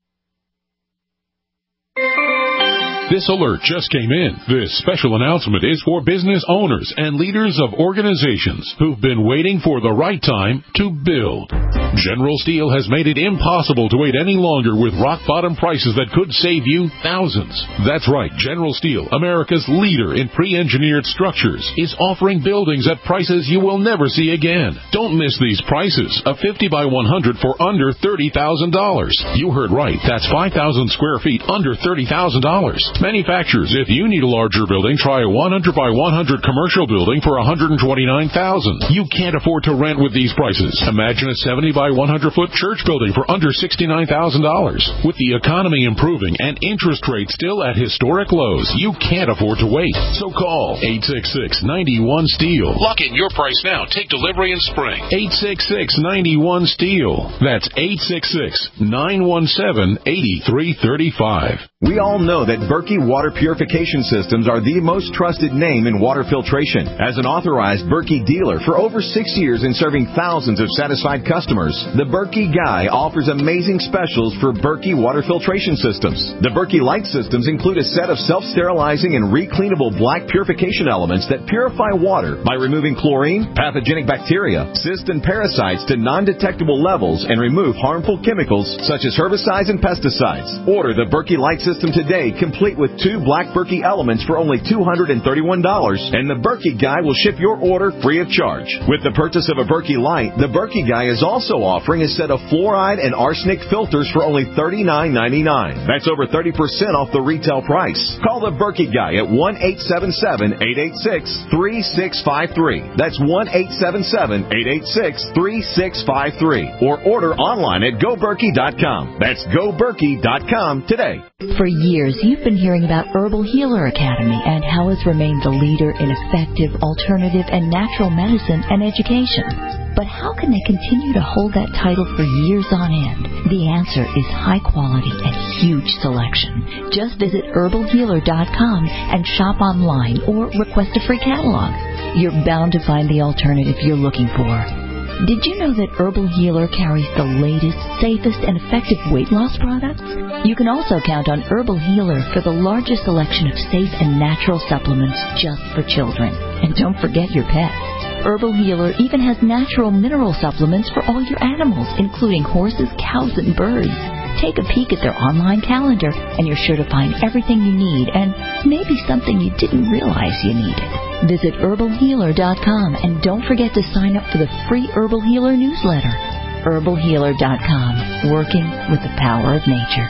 This alert just came in. This special announcement is for business owners and leaders of organizations who've been waiting for the right time to build. General Steel has made it impossible to wait any longer with rock-bottom prices that could save you thousands. That's right, General Steel, America's leader in pre-engineered structures, is offering buildings at prices you will never see again. Don't miss these prices. A fifty by one hundred for under thirty thousand dollars. You heard right. That's five thousand square feet under thirty thousand dollars. Manufacturers, if you need a larger building, try a one hundred by one hundred commercial building for one hundred twenty-nine thousand dollars. You can't afford to rent with these prices. Imagine a seventy by one hundred foot church building for under sixty-nine thousand dollars. With the economy improving and interest rates still at historic lows, you can't afford to wait. So call eight six six, nine one, STEEL. Lock in your price now. Take delivery in spring. eight six six, nine one, STEEL. That's eight six six, nine one seven, eight three three five. We all know that Berkey Water Purification Systems are the most trusted name in water filtration. As an authorized Berkey dealer for over six years and serving thousands of satisfied customers, the Berkey Guy offers amazing specials for Berkey Water Filtration Systems. The Berkey Light Systems include a set of self-sterilizing and recleanable black purification elements that purify water by removing chlorine, pathogenic bacteria, cysts, and parasites to non-detectable levels and remove harmful chemicals such as herbicides and pesticides. Order the Berkey Light System today, complete with two black Berkey elements for only two hundred thirty-one dollars, and the Berkey Guy will ship your order free of charge. With the purchase of a Berkey Light, the Berkey Guy is also offering a set of fluoride and arsenic filters for only thirty-nine ninety-nine. That's over thirty percent off the retail price. Call the Berkey Guy at one eight seven seven, eight eight six, three six five three. That's one eight seven seven, eight eight six, three six five three. Or order online at go berkey dot com. That's go berkey dot com today. For years, you've been hearing about Herbal Healer Academy and how it's remained the leader in effective, alternative, and natural medicine and education. But how can they continue to hold that title for years on end? The answer is high quality and huge selection. Just visit herbal healer dot com and shop online or request a free catalog. You're bound to find the alternative you're looking for. Did you know that Herbal Healer carries the latest, safest, and effective weight loss products? You can also count on Herbal Healer for the largest selection of safe and natural supplements just for children. And don't forget your pets. Herbal Healer even has natural mineral supplements for all your animals, including horses, cows, and birds. Take a peek at their online calendar, and you're sure to find everything you need and maybe something you didn't realize you needed. Visit herbal healer dot com and don't forget to sign up for the free Herbal Healer newsletter. herbal healer dot com, working with the power of nature.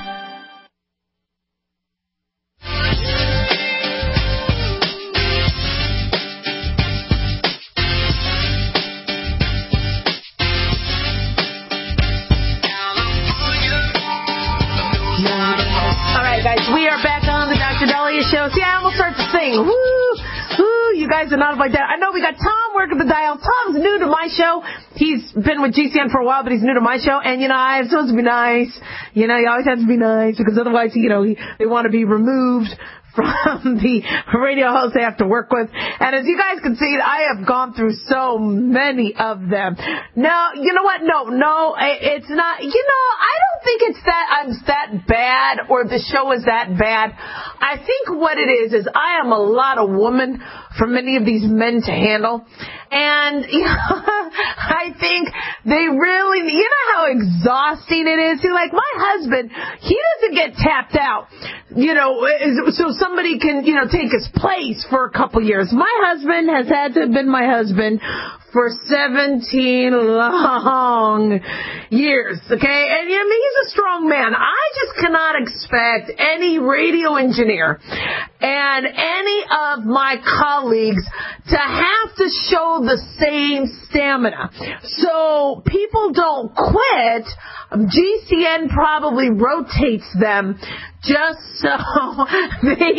All right, guys, we are back on the Doctor Dahlia Show. See, I almost start to sing. Woo! Woo! you guys are not like that. I know we got Tom working the dial. Tom's new to my show. He's been with G C N for a while, but he's new to my show. And, you know, I'm supposed to be nice. You know, you always have to be nice because otherwise, you know, they want to be removed from the radio host they have to work with. And as you guys can see, I have gone through so many of them. No, you know what? No, no, it's not. You know, I don't think it's that I'm that bad or the show is that bad. I think what it is is I am a lot of woman for many of these men to handle. And, you know, I think they really, you know how exhausting it is? See, like my husband, he doesn't get tapped out, you know, so somebody can, you know, take his place for a couple years. My husband has had to have been my husband for seventeen long years, okay? And, I mean, he's a strong man. I just cannot expect any radio engineer and any of my colleagues to have to show the same stamina. So people don't quit. G C N probably rotates them just so they,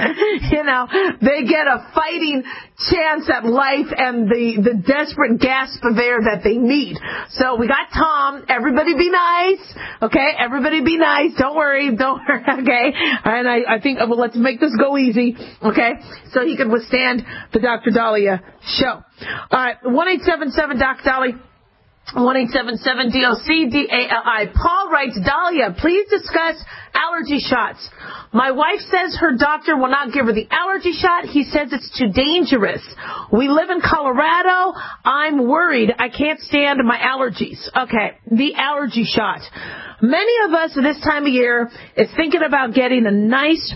you know, they get a fighting chance at life and the, the desperate gasp of air that they need. So we got Tom. Everybody be nice. Okay? Everybody be nice. Don't worry. Don't worry. Okay? And I, I think, well, let's make this go easy. Okay? So he can withstand the Doctor Dahlia show. All right. one eight seven seven Doc Dolly. one eight seven seven D O C D A L I. Paul writes, Dahlia, please discuss allergy shots. My wife says her doctor will not give her the allergy shot. He says it's too dangerous. We live in Colorado. I'm worried. I can't stand my allergies. Okay, the allergy shot. Many of us at this time of year is thinking about getting a nice,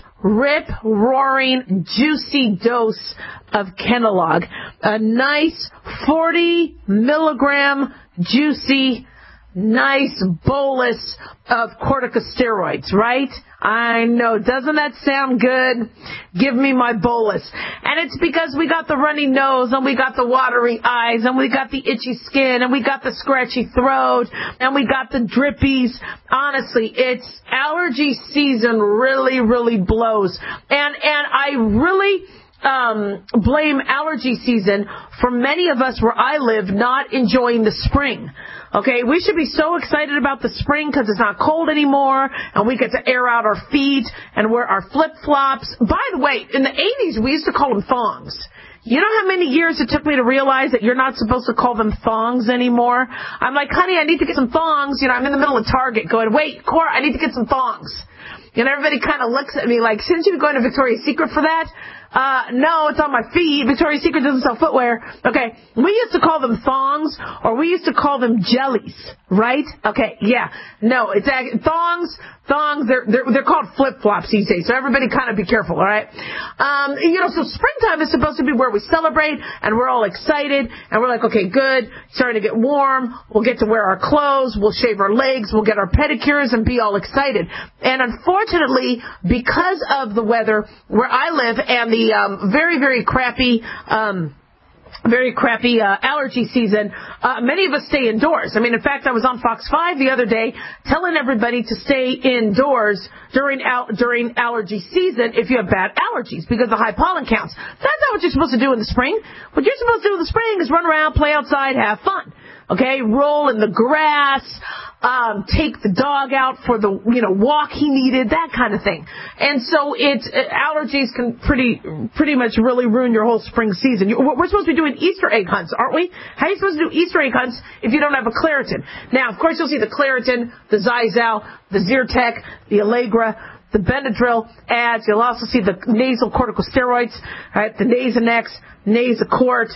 rip-roaring, juicy dose of Kenalog. A nice forty milligram juicy, nice bolus of corticosteroids, right? I know. Doesn't that sound good? Give me my bolus. And it's because we got the runny nose and we got the watery eyes and we got the itchy skin and we got the scratchy throat and we got the drippies. Honestly, it's allergy season really, really blows. And, and I really Um, blame allergy season for many of us where I live not enjoying the spring. Okay, we should be so excited about the spring because it's not cold anymore and we get to air out our feet and wear our flip-flops. By the way, in the eighties, we used to call them thongs. You know how many years it took me to realize that you're not supposed to call them thongs anymore? I'm like, honey, I need to get some thongs. You know, I'm in the middle of Target going, wait, Cora, I need to get some thongs. And everybody kind of looks at me like, shouldn't you be going to Victoria's Secret for that? Uh, no, it's on my feet. Victoria's Secret doesn't sell footwear. Okay, we used to call them thongs, or we used to call them jellies, right? Okay, yeah. No, it's thongs, thongs, they're, they're, they're called flip-flops these days, so everybody kind of be careful, all right? Um, you know, so springtime is supposed to be where we celebrate, and we're all excited, and we're like, okay, good, starting to get warm, we'll get to wear our clothes, we'll shave our legs, we'll get our pedicures, and be all excited. And unfortunately, because of the weather where I live, and the um, very, very crappy, um, very crappy uh, allergy season, uh, many of us stay indoors. I mean, in fact, I was on Fox five the other day telling everybody to stay indoors during al- during allergy season if you have bad allergies because of high pollen counts. That's not what you're supposed to do in the spring. What you're supposed to do in the spring is run around, play outside, have fun. Okay, roll in the grass, um, take the dog out for the, you know, walk he needed, that kind of thing. And so it's, uh, allergies can pretty, pretty much really ruin your whole spring season. You, we're supposed to be doing Easter egg hunts, aren't we? How are you supposed to do Easter egg hunts if you don't have a Claritin? Now, of course, you'll see the Claritin, the Zyrtec, the Zyrtec, the Allegra, the Benadryl ads. You'll also see the nasal corticosteroids, right? The Nasonex, Nasacort,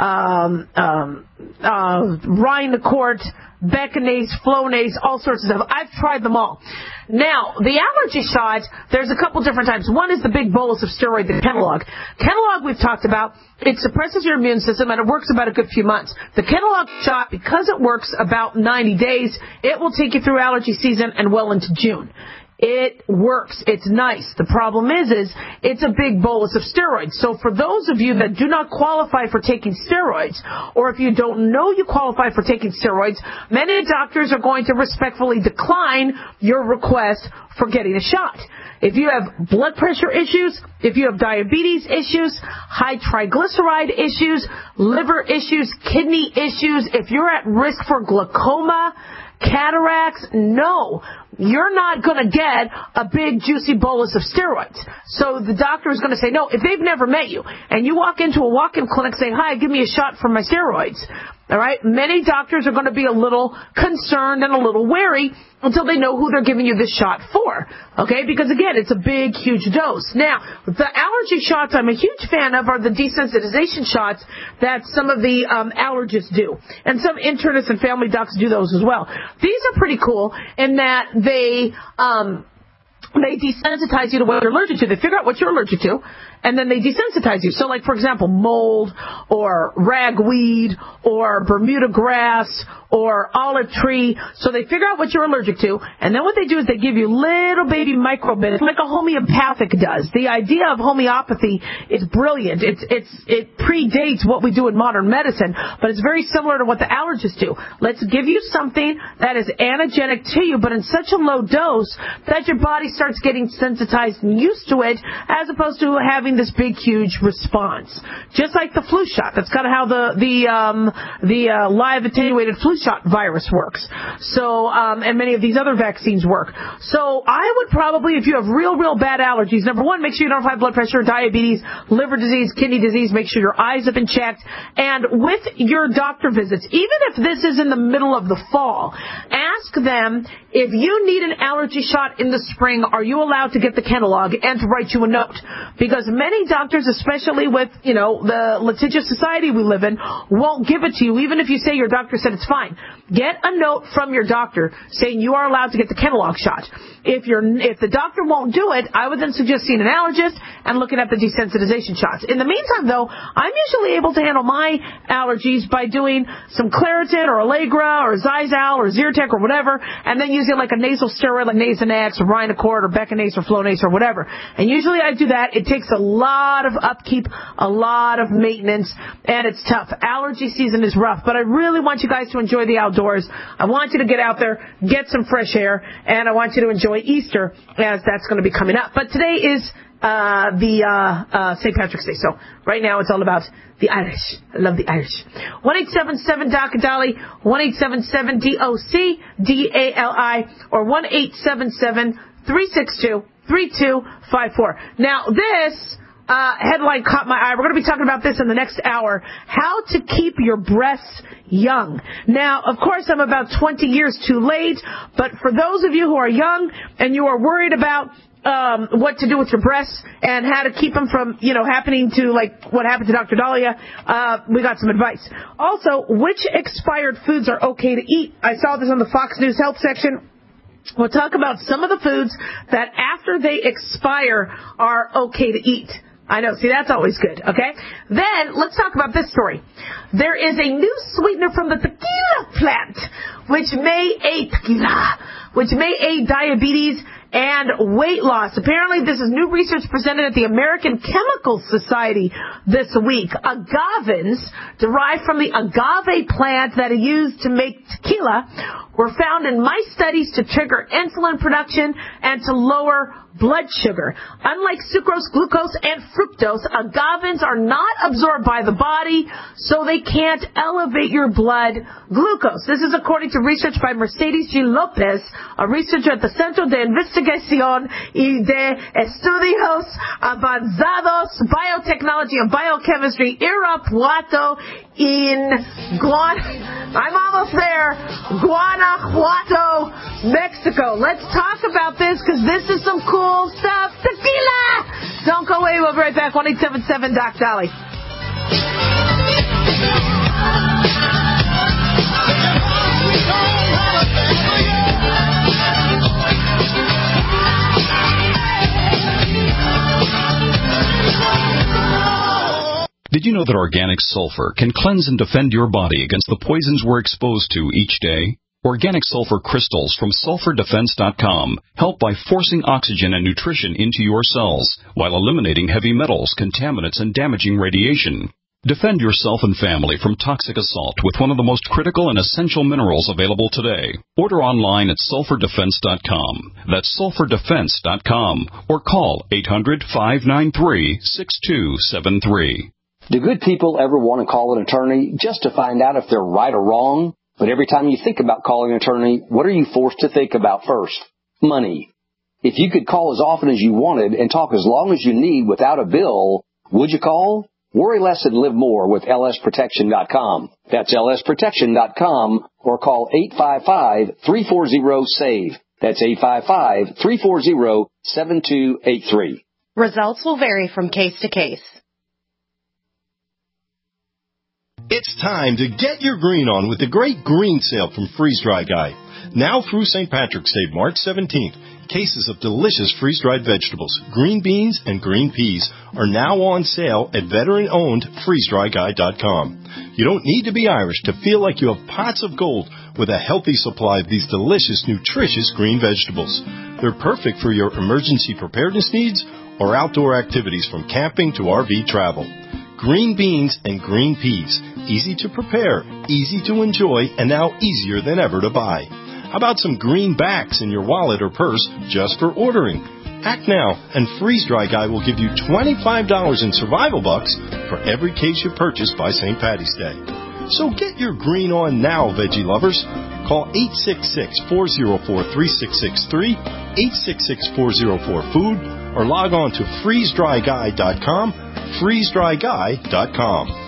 um, um, uh, Rhinocort, Beckinase, Flonase, all sorts of stuff. I've tried them all. Now, the allergy shot, there's a couple different types. One is the big bolus of steroid, the Kenalog. Kenalog we've talked about. It suppresses your immune system, and it works about a good few months. The Kenalog shot, because it works about ninety days, it will take you through allergy season and well into June. It works. It's nice. The problem is, is it's a big bolus of steroids. So for those of you that do not qualify for taking steroids, or if you don't know you qualify for taking steroids, many doctors are going to respectfully decline your request for getting a shot. If you have blood pressure issues, if you have diabetes issues, high triglyceride issues, liver issues, kidney issues, if you're at risk for glaucoma, cataracts, no, you're not going to get a big juicy bolus of steroids. So the doctor is going to say no. If they've never met you and you walk into a walk-in clinic saying, hi, give me a shot for my steroids, all right, many doctors are going to be a little concerned and a little wary until they know who they're giving you this shot for, okay? Because, again, it's a big, huge dose. Now, the allergy shots I'm a huge fan of are the desensitization shots that some of the um, allergists do. And some internists and family docs do those as well. These are pretty cool in that they... Um, They desensitize you to what you're allergic to. They figure out what you're allergic to, and then they desensitize you. So, like, for example, mold or ragweed or Bermuda grass or olive tree. So they figure out what you're allergic to, and then what they do is they give you little baby microbits, like a homeopathic does. The idea of homeopathy is brilliant. It's it's it predates what we do in modern medicine, but it's very similar to what the allergists do. Let's give you something that is antigenic to you, but in such a low dose that your body starts getting sensitized and used to it, as opposed to having this big, huge response. Just like the flu shot. That's kind of how the the um, the uh, live attenuated flu shot virus works. So, um, and many of these other vaccines work. So I would probably, if you have real, real bad allergies, number one, make sure you don't have high blood pressure, diabetes, liver disease, kidney disease. Make sure your eyes have been checked. And with your doctor visits, even if this is in the middle of the fall, ask them if you need an allergy shot in the spring, are you allowed to get the catalog and to write you a note? Because many doctors, especially with, you know, the litigious society we live in, won't give it to you, even if you say your doctor said it's fine. Get a note from your doctor saying you are allowed to get the catalog shot. If you're, if the doctor won't do it, I would then suggest seeing an allergist and looking at the desensitization shots. In the meantime, though, I'm usually able to handle my allergies by doing some Claritin or Allegra or Zizal or Zyrtec or whatever, and then using like a nasal steroid like Nasonex or Rhinocort or Becanace or Flonase or whatever. And usually I do that. It takes a lot of upkeep, a lot of maintenance, and it's tough. Allergy season is rough, but I really want you guys to enjoy the outdoors. I want you to get out there, get some fresh air, and I want you to enjoy Easter, as that's going to be coming up. But today is uh, the uh, uh, Saint Patrick's Day, so right now it's all about the Irish. I love the Irish. one eight seven seven D O C Dolly, one eight seven seven D O C D A L I, or one eight seven seven three six two three two five four. Now this uh, headline caught my eye. We're going to be talking about this in the next hour. How to keep your breasts young. Now, of course, I'm about twenty years too late, but for those of you who are young and you are worried about um, what to do with your breasts and how to keep them from, you know, happening to like what happened to Doctor Dahlia, uh, we got some advice. Also, which expired foods are okay to eat? I saw this on the Fox News Health section. We'll talk about some of the foods that after they expire are okay to eat. I know, see, that's always good, okay? Then, let's talk about this story. There is a new sweetener from the tequila plant, which may aid tequila, which may aid diabetes and weight loss. Apparently, this is new research presented at the American Chemical Society this week. Agavins, derived from the agave plant that are used to make tequila, were found in mice studies to trigger insulin production and to lower blood sugar. Unlike sucrose, glucose, and fructose, agavins are not absorbed by the body, so they can't elevate your blood glucose. This is according to research by Mercedes G. Lopez, a researcher at the Centro de Investigación y de Estudios Avanzados Biotechnology and Biochemistry, Irapuato, in Guan... I'm almost there. Guanajuato, Mexico. Let's talk about this because this is some cool stuff. Tequila! Don't go away. We'll be right back. one eight seven seven D O C Dolly. Did you know that organic sulfur can cleanse and defend your body against the poisons we're exposed to each day? Organic sulfur crystals from sulfur defense dot com help by forcing oxygen and nutrition into your cells while eliminating heavy metals, contaminants, and damaging radiation. Defend yourself and family from toxic assault with one of the most critical and essential minerals available today. Order online at sulfur defense dot com. That's sulfur defense dot com. Or call eight hundred, five nine three, six two seven three. Do good people ever want to call an attorney just to find out if they're right or wrong? But every time you think about calling an attorney, what are you forced to think about first? Money. If you could call as often as you wanted and talk as long as you need without a bill, would you call? Worry less and live more with L S protection dot com. That's L S protection dot com or call eight five five, three four zero, S A V E. That's eight five five, three four zero, seven two eight three. Results will vary from case to case. It's time to get your green on with the great green sale from Freeze Dry Guy. Now through Saint Patrick's Day, March seventeenth, cases of delicious freeze-dried vegetables, green beans, and green peas are now on sale at veteran-owned freeze dry guy dot com. You don't need to be Irish to feel like you have pots of gold with a healthy supply of these delicious, nutritious green vegetables. They're perfect for your emergency preparedness needs or outdoor activities from camping to R V travel. Green beans and green peas, easy to prepare, easy to enjoy, and now easier than ever to buy. How about some greenbacks in your wallet or purse just for ordering? Act now, and Freeze Dry Guy will give you twenty-five dollars in survival bucks for every case you purchase by Saint Patty's Day. So get your green on now, veggie lovers. Call eight six six, four zero four, three six six three, eight six six, four zero four, food, or log on to freeze dry guy dot com, freeze dry guy dot com.